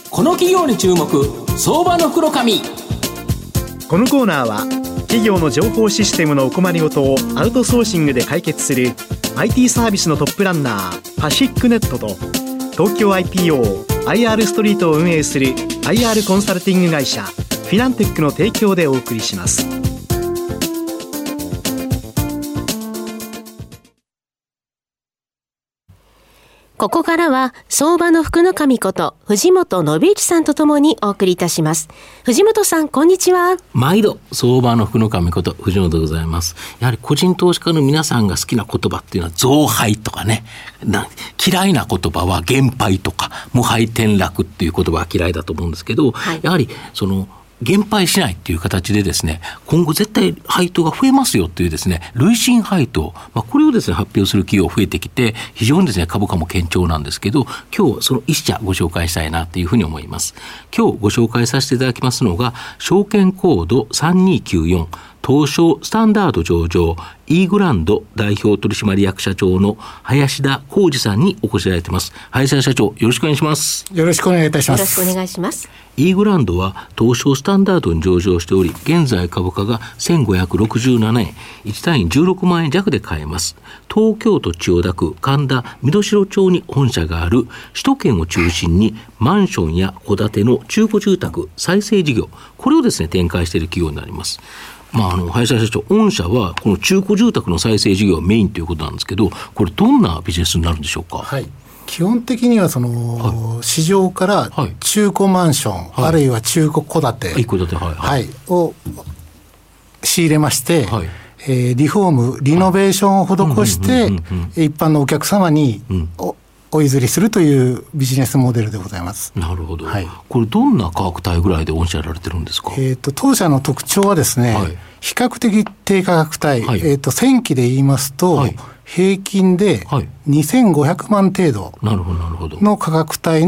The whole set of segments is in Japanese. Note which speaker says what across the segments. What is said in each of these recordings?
Speaker 1: この企業に注目、相場の袋紙。
Speaker 2: このコーナーは企業の情報システムのお困りごとをアウトソーシングで解決する IT サービスのトップランナーパシックネットと、東京 IPO、IR ストリートを運営する IR コンサルティング会社フィナンテックの提供でお送りします。
Speaker 3: ここからは相場の福の神こと藤本信之さんとともにお送りいたします。藤本さん、こんにちは。
Speaker 1: 毎度相場の福の神こと藤本でございます。やはり個人投資家の皆さんが好きな言葉っていうのは増配とかね、嫌いな言葉は減配とか無配転落っていう言葉は嫌いだと思うんですけど、やはりその減配しないっていう形でですね、今後絶対配当が増えますよっていうですね、累進配当、これをですね発表する企業増えてきて、非常にですね株価も堅調なんですけど、今日その一社ご紹介したいなというふうに思います。今日ご紹介させていただきますのが、証券コード3294東証スタンダード上場イーグランド代表取締役社長の林田浩二さんにお越しいただいています。林田社長、よろしくお願いします。
Speaker 4: よろしくお願いいたします。
Speaker 3: よろしくお願いします。
Speaker 1: イーグランドは東証スタンダードに上場しており、現在株価が1567円、1単位16万円弱で買えます。東京都千代田区神田御代町に本社がある、首都圏を中心にマンションや戸建ての中古住宅再生事業、これをですね展開している企業になります。林田社長、御社はこの中古住宅の再生事業がメインということなんですけど、これどんなビジネスになるんでしょうか。
Speaker 4: はい、基本的には市場から中古マンション、あるいは中古戸建て、を仕入れまして、リフォームリノベーションを施して一般のお客様にお譲りするというビジネスモデルでございます。
Speaker 1: なるほど、これどんな価格帯ぐらいで御社やられてるんですか。
Speaker 4: 当社の特徴はですね、比較的低価格帯、1000期で言いますと、平均で2500万程度の価格帯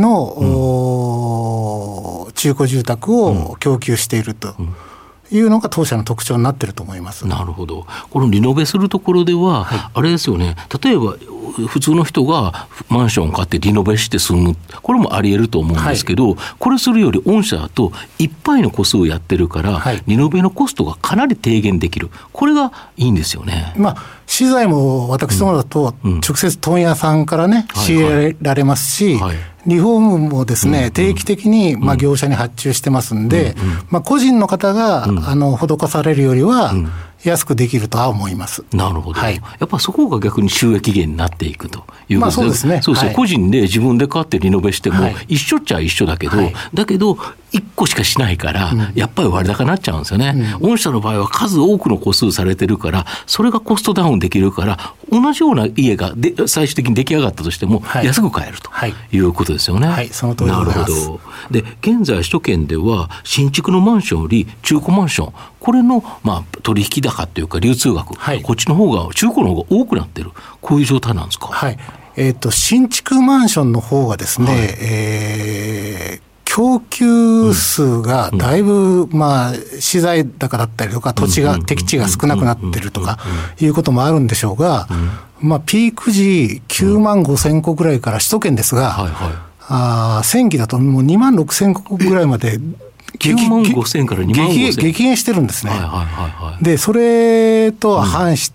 Speaker 4: の、中古住宅を供給しているというのが当社の特徴になっていると思います。
Speaker 1: なるほど。このリノベするところでは、あれですよね、例えば普通の人がマンションを買ってリノベして住む、これもあり得ると思うんですけど、これするより御社だといっぱいの個数をやってるから、リノベのコストがかなり低減できる、これがいいんですよね。
Speaker 4: 資材も私どもだと直接問屋さんからね、仕入れられますし、リフォームもですね、定期的に業者に発注してますんで、個人の方が施されるよりは安くできるとは思います。
Speaker 1: なるほど、やっぱそこが逆に収益源になっていくということで、
Speaker 4: そうですね。
Speaker 1: 個人で自分で買ってリノベしても一緒っちゃ一緒だけど、だけど1個しかしないから、やっぱり割高になっちゃうんですよね。御社の場合は数多くの個数されてるから、それがコストダウンできるから、同じような家が最終的に出来上がったとしても安く買えるということですよね。
Speaker 4: その通りでございます。
Speaker 1: なるほど。で、現在首都圏では新築のマンションより中古マンション、これの取引高というか流通額、こっちの方が中古の方が多くなってる、こういう状態なんですか。
Speaker 4: 新築マンションの方がですね、供給数がだいぶ、資材高だったりとか、適地が少なくなってるとかいうこともあるんでしょうが、ピーク時9万5千戸ぐらいから首都圏ですが、1000期だともう2万6千戸ぐらいまで
Speaker 1: 9万5千から2万5千
Speaker 4: 激減してるんですね。でそれと反して、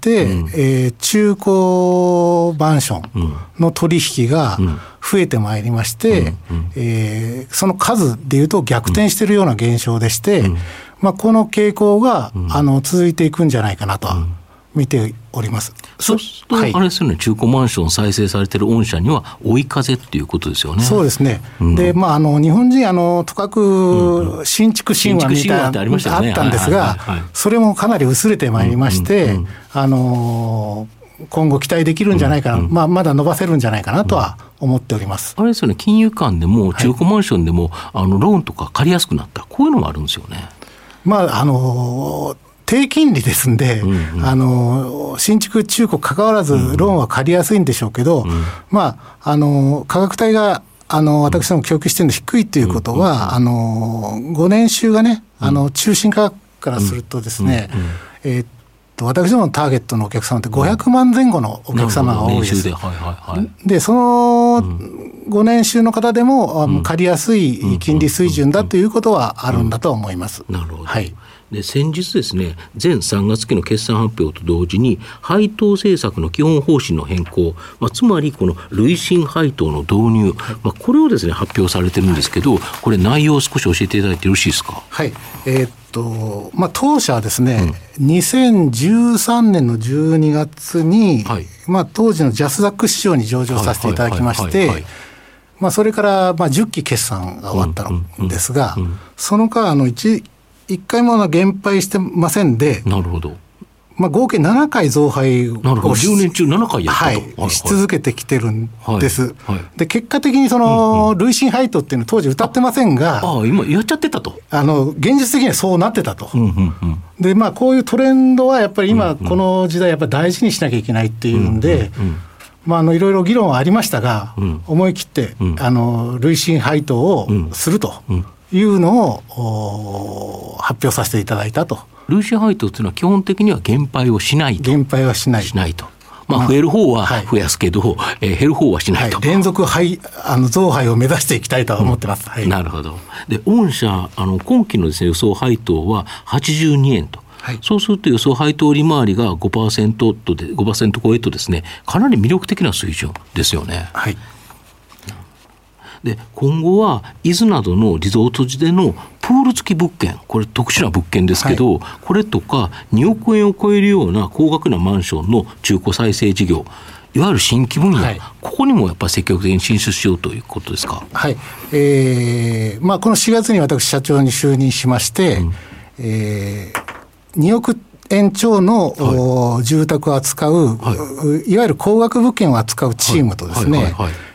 Speaker 4: 中古マンションの取引が増えてまいりまして、その数でいうと逆転しているような現象でして、この傾向が続いていくんじゃないかなと見ております。
Speaker 1: そうすると、あれですよね、中古マンション再生されている御社には追い風っていうことですよね。
Speaker 4: そうですね。で、日本人とかく新築神話みたいなのがあったんですが、それもかなり薄れてまいりまして、今後期待できるんじゃないかな、まだ伸ばせるんじゃないかなとは思っております。
Speaker 1: あれですよね、金融機関でも中古マンションでも、ローンとか借りやすくなった、こういうのもあるんですよね。
Speaker 4: 低金利ですんで、新築中古関わらずローンは借りやすいんでしょうけど、価格帯が私ども供給しているの低いということは、5年収がね、中心価格からするとですね、 私どものターゲットのお客様って500万前後のお客様が多いです。で、そのご年収の方でも借りやすい金利水準だということはあるんだと思います。
Speaker 1: なるほど。
Speaker 4: はい。
Speaker 1: で先日ですね、前3月期の決算発表と同時に配当政策の基本方針の変更、つまりこの累進配当の導入、これをですね発表されてるんですけど、これ内容を少し教えていただいてよろしいですか。
Speaker 4: はい。当社はですね、2013年の12月に、当時のジャスダック市場に上場させていただきまして、それから10期決算が終わったんですが、その間1回も減配してませんで、
Speaker 1: なるほど。
Speaker 4: 合計7回増配を
Speaker 1: 10年中7回やったと、
Speaker 4: し続けてきてるんです。で結果的にその累進配当っていうのは当時歌ってませんが、
Speaker 1: 今やっちゃってたと、
Speaker 4: 現実的にはそうなってたと。でこういうトレンドはやっぱり今この時代やっぱり大事にしなきゃいけないっていうんで、いろいろ議論はありましたが、思い切って累進配当をするというのを発表させていただいたと。
Speaker 1: 累進配当というのは基本的には減配をしないと。
Speaker 4: 減配はしない
Speaker 1: と。増える方は増やすけど、減る方はしないと。
Speaker 4: 連続増配を目指していきたいと思ってます。
Speaker 1: なるほど。で御社今期のですね予想配当は82円と。そうすると予想配当利回りが 5% 超えとですね、かなり魅力的な水準ですよね。で今後は伊豆などのリゾート地でのプール付き物件、これ特殊な物件ですけど、これとか2億円を超えるような高額なマンションの中古再生事業、いわゆる新規分野、ここにもやっぱり積極的に進出しようということですか。
Speaker 4: この4月に私社長に就任しまして、2億円超の、住宅を扱う、いわゆる高額物件を扱うチームとですね、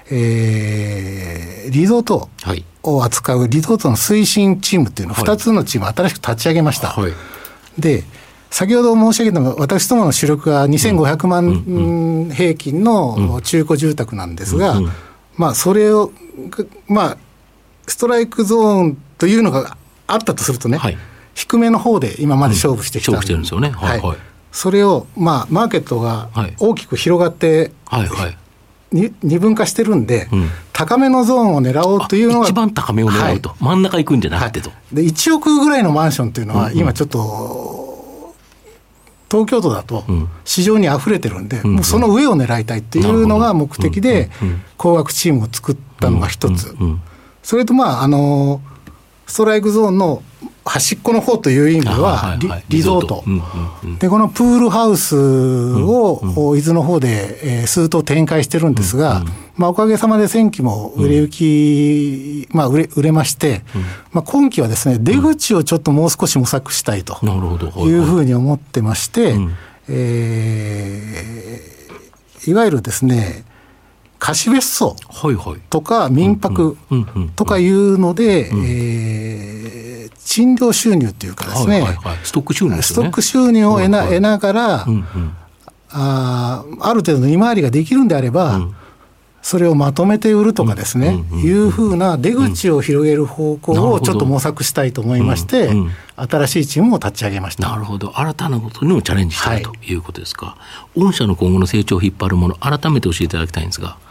Speaker 4: リゾートを扱うリゾートの推進チームっていうのを2つのチームを新しく立ち上げました。で先ほど申し上げたのが、私どもの主力が2500万平均の中古住宅なんですが、それをストライクゾーンというのがあったとするとね、低めの方で今まで勝負してきたんですよね。それをマーケットが大きく広がって二分化してるんで、高めのゾーンを狙おうというのが
Speaker 1: 一番高めを狙うと、真ん中行くんじゃなくてと。
Speaker 4: で1億ぐらいのマンションというのは今ちょっと東京都だと市場にあふれてるんで、もうその上を狙いたいっていうのが目的で高額チームを作ったのが一つ。それとストライクゾーンの端っこの方という意味ではリゾートで、このプールハウスを伊豆の方で数棟展開してるんですが、おかげさまで先期も売れ行き、売れまして、今期はですね出口をちょっともう少し模索したいというふうに思ってまして、いわゆるですね貸別荘とか民泊とかいうので、賃料収入というかですね、
Speaker 1: ストック収入ですね。
Speaker 4: ストック収入を得ながら、ある程度の利回りができるんであれば、それをまとめて売るとかですね、いうふうな出口を広げる方向をちょっと模索したいと思いまして、新しいチームを立ち上げました。
Speaker 1: なるほど。新たなことにもチャレンジしたいということですか。御社の今後の成長を引っ張るもの、改めて教えていただきたいんですが。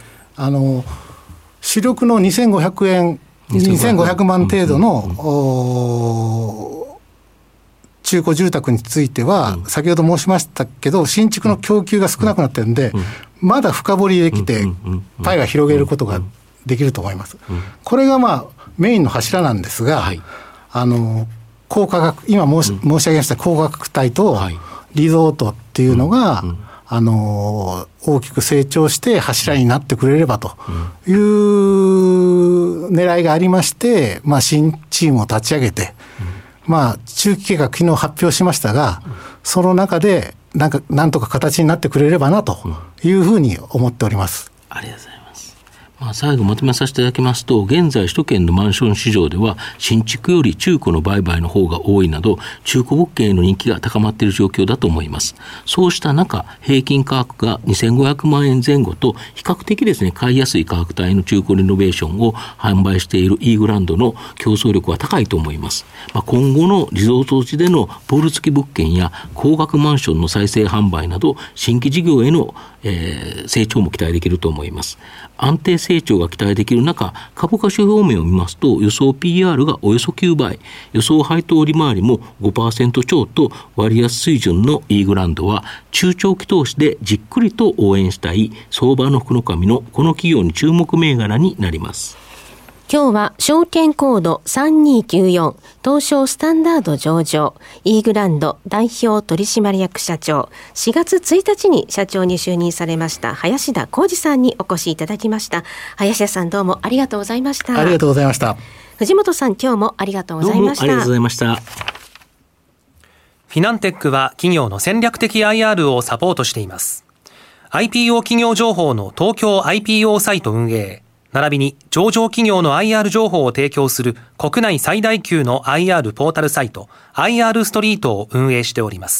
Speaker 4: 主力の2500万程度の中古住宅については、先ほど申しましたけど、新築の供給が少なくなってるんで、まだ深掘りできて、パイが広げることができると思います。これがメインの柱なんですが、高価格、今申し上げました高価格帯とリゾートっていうのが、大きく成長して柱になってくれればという狙いがありまして、新チームを立ち上げて、中期計画昨日発表しましたが、その中でなんとか形になってくれればなというふうに思っております。
Speaker 1: ありがとうございます。 最後まとめさせていただきますと、現在首都圏のマンション市場では新築より中古の売買の方が多いなど、中古物件への人気が高まっている状況だと思います。そうした中、平均価格が2500万円前後と比較的ですね、買いやすい価格帯の中古リノベーションを販売している E グランドの競争力は高いと思います。今後のリゾート地でのプール付き物件や高額マンションの再生販売など新規事業への成長も期待できると思います。安定成長が期待できる中、株価指標面を見ますと、予想 PR がおよそ9倍、予想配当利回りも 5% 超と割安水準の E グランドは、中長期投資でじっくりと応援したい相場の福の神のこの企業に注目銘柄になります。
Speaker 3: 今日は証券コード3294東証スタンダード上場 E グランド代表取締役社長、4月1日に社長に就任されました林田浩二さんにお越しいただきました。林田さん、どうもありがとうございました。
Speaker 4: ありがとうございました。
Speaker 3: 藤本さん、今日もありがとうございました。
Speaker 1: どうもありがとうございました。
Speaker 5: フィナンテックは企業の戦略的 IR をサポートしています。IPO 企業情報の東京 IPO サイト運営、並びに上場企業の IR 情報を提供する国内最大級の IR ポータルサイト IR ストリートを運営しております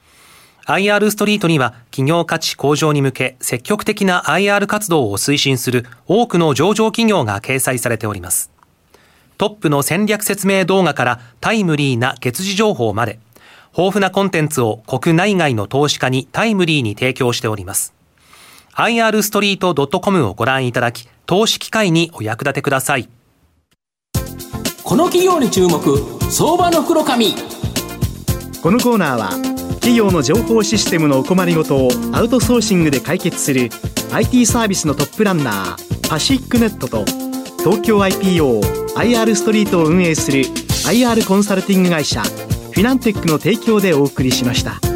Speaker 5: 。IR ストリートには企業価値向上に向け積極的な IR 活動を推進する多くの上場企業が掲載されております。トップの戦略説明動画からタイムリーな月次情報まで、豊富なコンテンツを国内外の投資家にタイムリーに提供しております。IR ストリート .com をご覧いただき、投資機会にお役立てください。
Speaker 1: この企業に注目、相場の福の神。
Speaker 2: このコーナーは企業の情報システムのお困りごとをアウトソーシングで解決する IT サービスのトップランナーパシックネットと、東京 IPO、IR ストリートを運営する IR コンサルティング会社フィナンテックの提供でお送りしました。